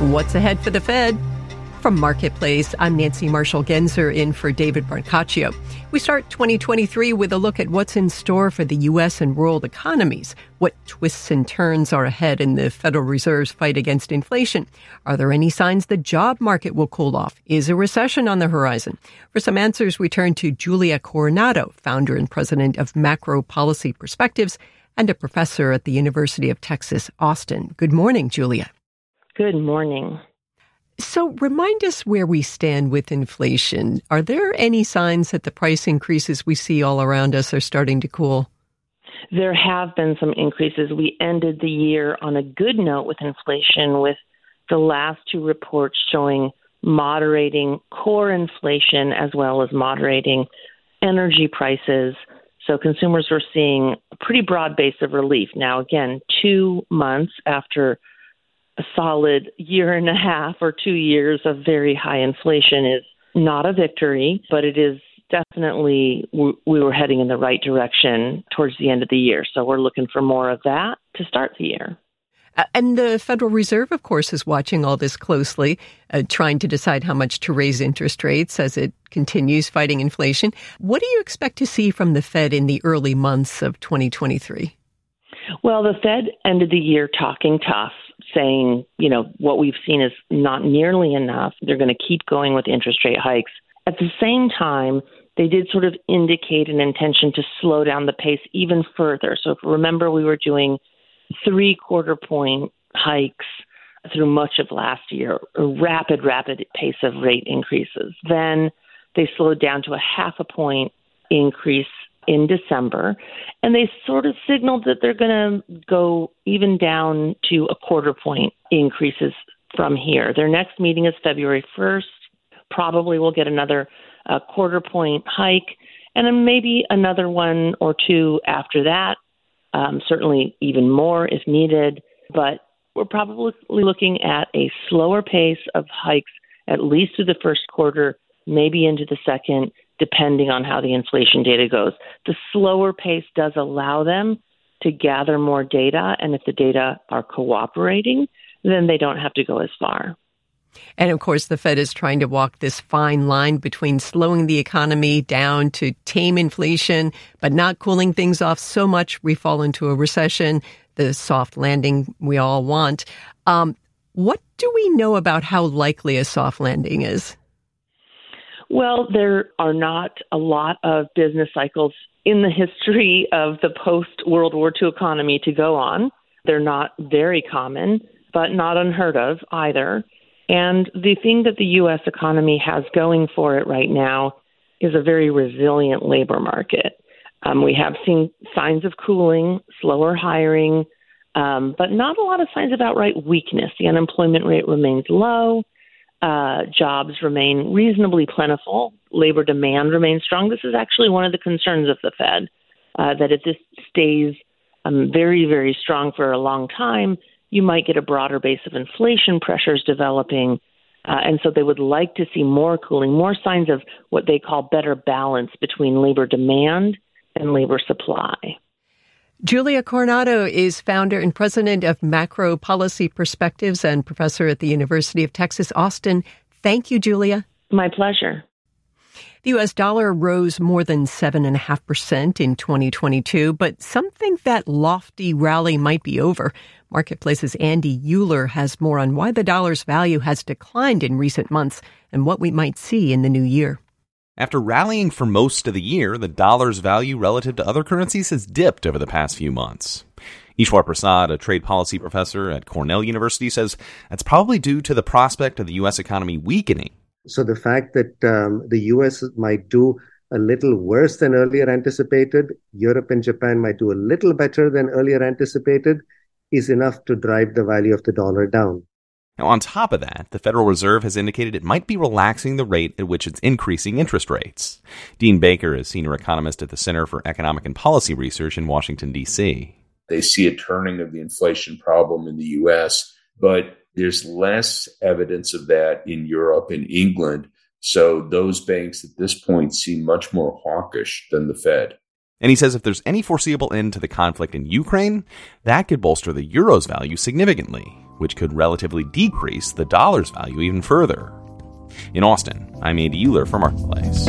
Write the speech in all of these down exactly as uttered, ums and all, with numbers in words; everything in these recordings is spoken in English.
What's ahead for the Fed? From Marketplace, I'm Nancy Marshall-Genzer in for David Brancaccio. We start twenty twenty-three with a look at what's in store for the U S and world economies. What twists and turns are ahead in the Federal Reserve's fight against inflation? Are there any signs the job market will cool off? Is a recession on the horizon? For some answers, we turn to Julia Coronado, founder and president of Macro Policy Perspectives and a professor at the University of Texas, Austin. Good morning, Julia. Good morning. So remind us where we stand with inflation. Are there any signs that the price increases we see all around us are starting to cool? There have been some increases. We ended the year on a good note with inflation, with the last two reports showing moderating core inflation as well as moderating energy prices. So consumers were seeing a pretty broad base of relief. Now, again, two months after a solid year and a half or two years of very high inflation is not a victory, but it is definitely, we were heading in the right direction towards the end of the year. So we're looking for more of that to start the year. Uh, and the Federal Reserve, of course, is watching all this closely, uh, trying to decide how much to raise interest rates as it continues fighting inflation. What do you expect to see from the Fed in the early months of twenty twenty-three? Well, the Fed ended the year talking tough, saying, you know, what we've seen is not nearly enough. They're going to keep going with interest rate hikes. At the same time, they did sort of indicate an intention to slow down the pace even further. So if you remember, we were doing three quarter point hikes through much of last year, a rapid, rapid pace of rate increases. Then they slowed down to a half a point increase in December, and they sort of signaled that they're going to go even down to a quarter point increases from here. Their next meeting is February first. Probably we'll get another uh, quarter point hike, and then maybe another one or two after that, um, certainly even more if needed. But we're probably looking at a slower pace of hikes, at least through the first quarter, maybe into the second, depending on how the inflation data goes. The slower pace does allow them to gather more data, and if the data are cooperating, then they don't have to go as far. And of course, the Fed is trying to walk this fine line between slowing the economy down to tame inflation, but not cooling things off so much we fall into a recession, the soft landing we all want. Um, what do we know about how likely a soft landing is? Well, there are not a lot of business cycles in the history of the post-World War Two economy to go on. They're not very common, but not unheard of either. And the thing that the U S economy has going for it right now is a very resilient labor market. Um, we have seen signs of cooling, slower hiring, um, but not a lot of signs of outright weakness. The unemployment rate remains low. Uh, jobs remain reasonably plentiful. Labor demand remains strong. This is actually one of the concerns of the Fed, uh, that if this stays um, very, very strong for a long time, you might get a broader base of inflation pressures developing. Uh, and so they would like to see more cooling, more signs of what they call better balance between labor demand and labor supply. Julia Coronado is founder and president of Macro Policy Perspectives and professor at the University of Texas, Austin. Thank you, Julia. My pleasure. The U S dollar rose more than seven point five percent in twenty twenty-two, but some think that lofty rally might be over. Marketplace's Andy Euler has more on why the dollar's value has declined in recent months and what we might see in the new year. After rallying for most of the year, the dollar's value relative to other currencies has dipped over the past few months. Ishwar Prasad, a trade policy professor at Cornell University, says that's probably due to the prospect of the U S economy weakening. So the fact that um, the U S might do a little worse than earlier anticipated, Europe and Japan might do a little better than earlier anticipated, is enough to drive the value of the dollar down. Now, on top of that, the Federal Reserve has indicated it might be relaxing the rate at which it's increasing interest rates. Dean Baker is senior economist at the Center for Economic and Policy Research in Washington, D C. They see a turning of the inflation problem in the U S, but there's less evidence of that in Europe and England. So those banks at this point seem much more hawkish than the Fed. And he says if there's any foreseeable end to the conflict in Ukraine, that could bolster the euro's value significantly, which could relatively decrease the dollar's value even further. In Austin, I'm Andy Euler for Marketplace.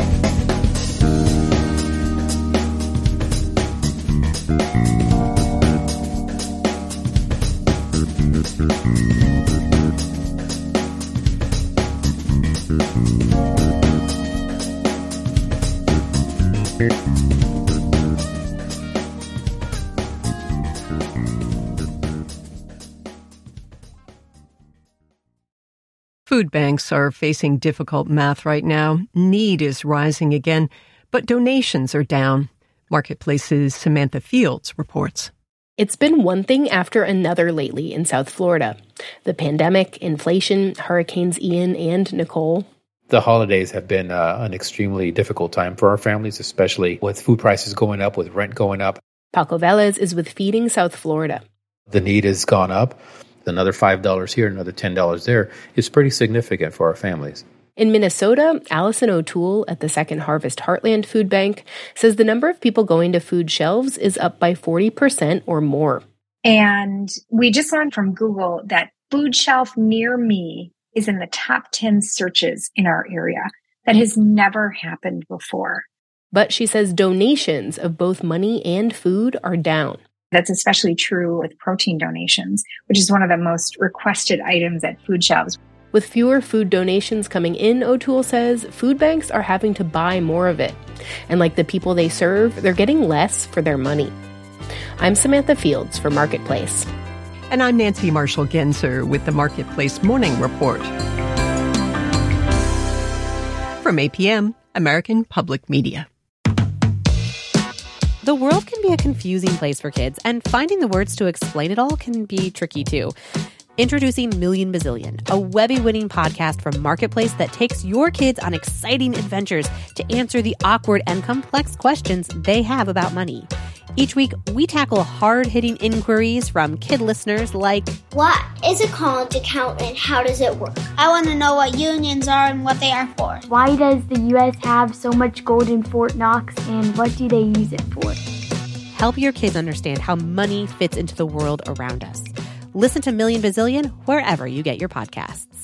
Food banks are facing difficult math right now. Need is rising again, but donations are down. Marketplace's Samantha Fields reports. It's been one thing after another lately in South Florida. The pandemic, inflation, Hurricanes Ian and Nicole. The holidays have been uh, an extremely difficult time for our families, especially with food prices going up, with rent going up. Paco Velez is with Feeding South Florida. The need has gone up. Another five dollars here, another ten dollars there is pretty significant for our families. In Minnesota, Allison O'Toole at the Second Harvest Heartland Food Bank says the number of people going to food shelves is up by forty percent or more. And we just learned from Google that food shelf near me is in the top ten searches in our area. That has never happened before. But she says donations of both money and food are down. That's especially true with protein donations, which is one of the most requested items at food shelves. With fewer food donations coming in, O'Toole says, food banks are having to buy more of it. And like the people they serve, they're getting less for their money. I'm Samantha Fields for Marketplace. And I'm Nancy Marshall Genzer with the Marketplace Morning Report. From A P M, American Public Media. The world can be a confusing place for kids, and finding the words to explain it all can be tricky too. Introducing Million Bazillion, a Webby-winning podcast from Marketplace that takes your kids on exciting adventures to answer the awkward and complex questions they have about money. Each week, we tackle hard-hitting inquiries from kid listeners like, what is a college account and how does it work? I want to know what unions are and what they are for. Why does the U S have so much gold in Fort Knox and what do they use it for? Help your kids understand how money fits into the world around us. Listen to Million Bazillion wherever you get your podcasts.